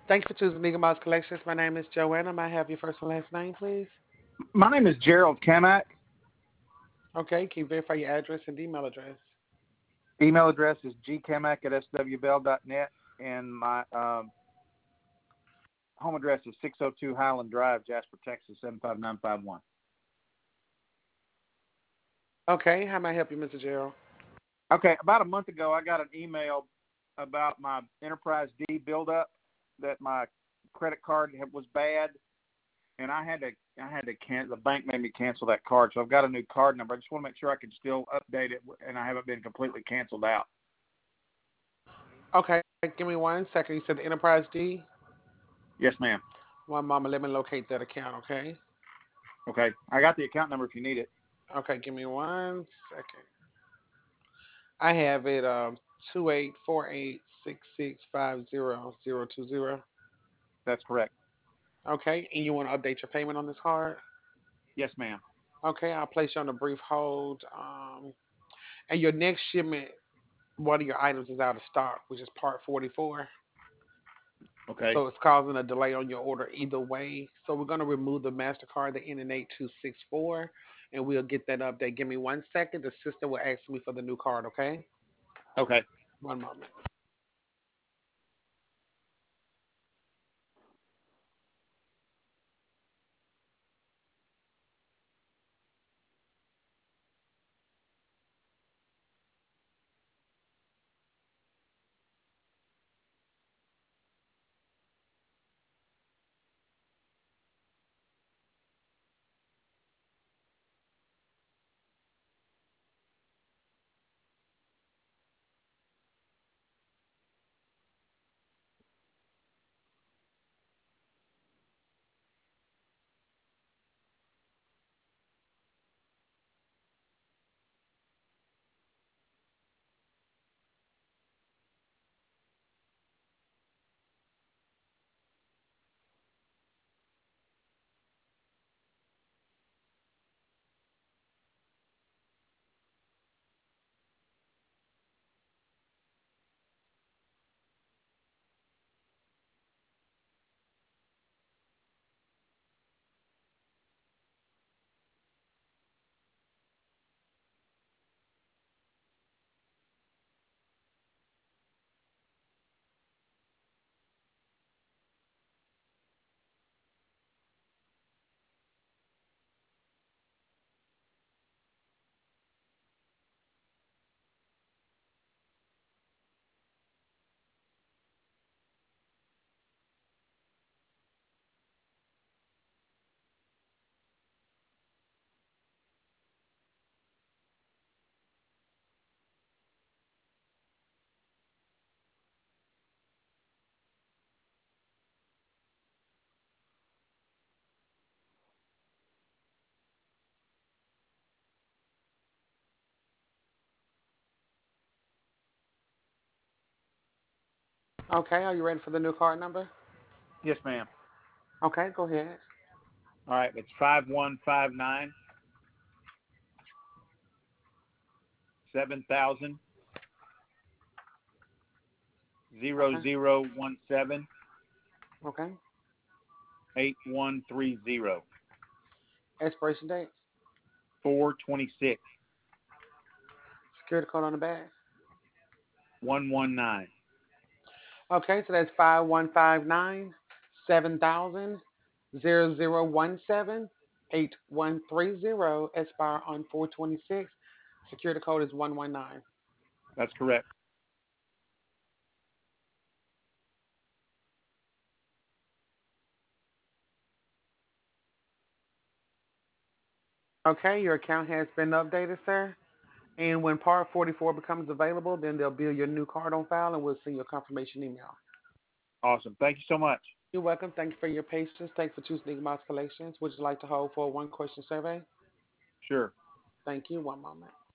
Thank you for choosing Eagle Mouse Collections. My name is Joanna. May I have your first and last name, please? My name is Gerald Kamak. Okay, can you verify your address and email address? Email address is gkamak@swbell.net, and my home address is 602 Highland Drive, Jasper, Texas 75951. Okay, how may I help you, Mr. Gerald? Okay, about a month ago, I got an email about my Enterprise D buildup, that my credit card was bad, and I had to cancel. The bank made me cancel that card, so I've got a new card number. I just want to make sure I can still update it, and I haven't been completely canceled out. Okay, give me 1 second. You said the Enterprise D? Yes, ma'am. One moment, let me locate that account, okay? Okay, I got the account number if you need it. Okay, give me 1 second. I have it 284866500020. That's correct. Okay, and you want to update your payment on this card? Yes, ma'am. Okay, I'll place you on a brief hold. And your next shipment, one of your items is out of stock, which is part 44. Okay. So it's causing a delay on your order either way. So we're going to remove the MasterCard, the end in 8264, and we'll get that update. Give me 1 second. The system will ask me for the new card, okay? Okay. One moment. Okay, are you ready for the new card number? Yes, ma'am. Okay, go ahead. All right. It's Okay, 5159 700017 okay. 8130 Expiration date, 426 security code on the back. 119. Okay, so that's 5159 7000 0017 8130. Expire on 426. Security code is 119. That's correct. Okay, your account has been updated, sir. And when Part 44 becomes available, then they'll build your new card on file and we'll send you a confirmation email. Awesome. Thank you so much. You're welcome. Thank you for your patience. Thanks for choosing Nigma's Collections. Would you like to hold for a one question survey? Sure. Thank you. One moment.